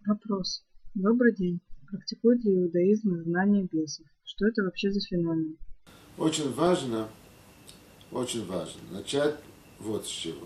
Вопрос. Добрый день. Практикует ли иудаизм изгнание бесов? Что это вообще за феномен? Очень важно начать вот с чего.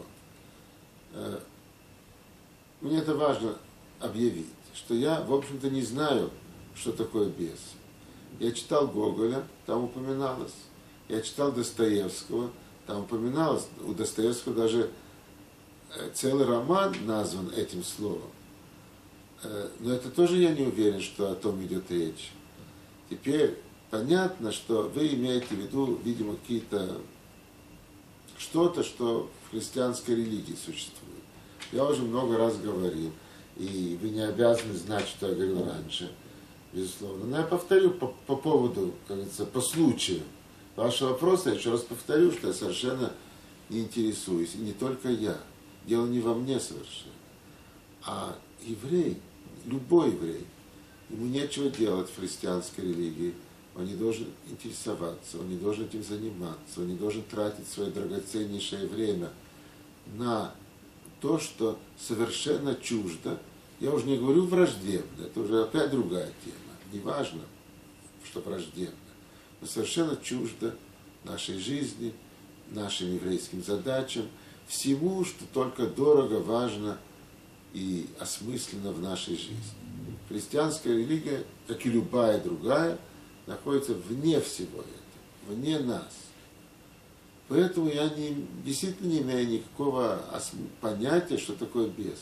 Мне это важно объявить, что я, в общем-то, не знаю, что такое бес. Я читал Гоголя, там упоминалось. Я читал Достоевского, там упоминалось. У Достоевского даже целый роман назван этим словом. Но это тоже я не уверен, что о том идет речь. Теперь понятно, что вы имеете в виду, видимо, какие-то что-то, что в христианской религии существует. Я уже много раз говорил, и вы не обязаны знать, что я говорил раньше, безусловно. Но я повторю по поводу, как говорится, по случаю вашего вопроса, я еще раз повторю, что я совершенно не интересуюсь, и не только я. Дело не во мне совершенно. А еврей, любой еврей, ему нечего делать в христианской религии. Он не должен интересоваться, он не должен этим заниматься, он не должен тратить свое драгоценнейшее время на то, что совершенно чуждо. Я уже не говорю враждебно, это уже опять другая тема. Не важно, что враждебно, но совершенно чуждо нашей жизни, нашим еврейским задачам, всему, что только дорого, важно и осмысленно в нашей жизни. Христианская религия, как и любая другая, находится вне всего этого, вне нас. Поэтому я действительно не имею никакого понятия, что такое бес.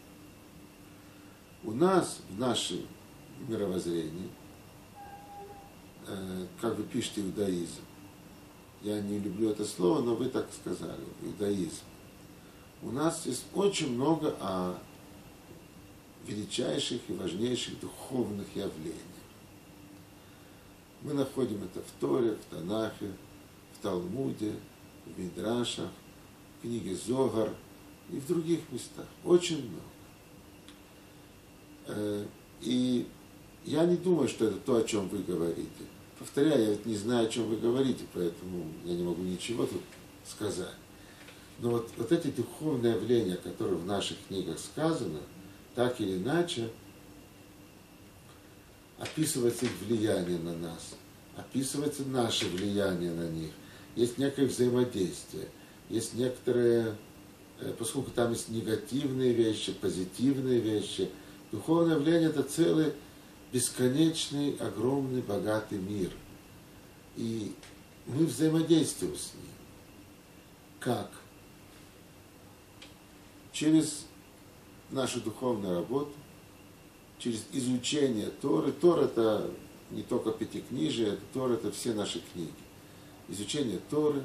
У нас, в нашем мировоззрении, как вы пишете, иудаизм, я не люблю это слово, но вы так сказали, иудаизм. У нас есть очень много величайших и важнейших духовных явлений. Мы находим это в Торе, в Танахе, в Талмуде, в Мидрашах, в книге Зогар и в других местах. Очень много. И я не думаю, что это то, о чем вы говорите. Повторяю, я ведь не знаю, о чем вы говорите, поэтому я не могу ничего тут сказать. Но вот эти духовные явления, которые в наших книгах сказано, так или иначе, описывается их влияние на нас, описывается наше влияние на них. Есть некое взаимодействие, есть некоторые, поскольку там есть негативные вещи, позитивные вещи, духовное явление – это целый бесконечный, огромный, богатый мир. И мы взаимодействуем с ним. Как? Через нашу духовную работу, через изучение Торы. Тора – это не только пятикнижие, Тора – это все наши книги. Изучение Торы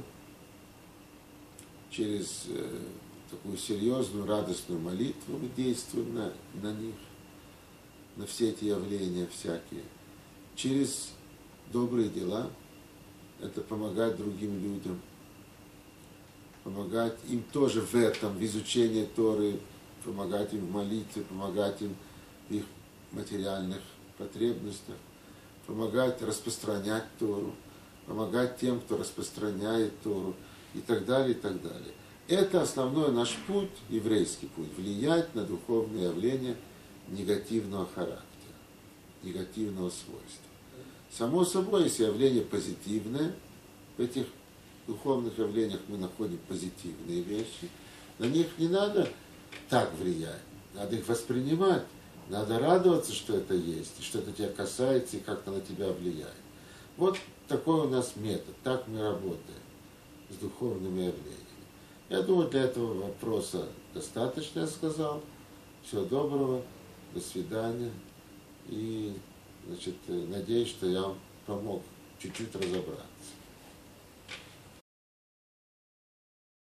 через такую серьезную, радостную молитву мы действуем на них, на все эти явления всякие. Через добрые дела – это помогать другим людям, помогать им тоже в этом, в изучении Торы, помогать им в молитве, помогать им в их материальных потребностях, помогать распространять Тору, помогать тем, кто распространяет Тору, и так далее, и так далее. Это основной наш путь, еврейский путь, влиять на духовные явления негативного характера, негативного свойства. Само собой, есть явления позитивные, в этих духовных явлениях мы находим позитивные вещи, на них не надо так влиять, надо их воспринимать, надо радоваться, что это есть, и что это тебя касается, и как-то на тебя влияет. Вот такой у нас метод, так мы работаем с духовными явлениями. Я думаю, для этого вопроса достаточно я сказал. Всего доброго, до свидания. И, надеюсь, что я вам помог чуть-чуть разобраться.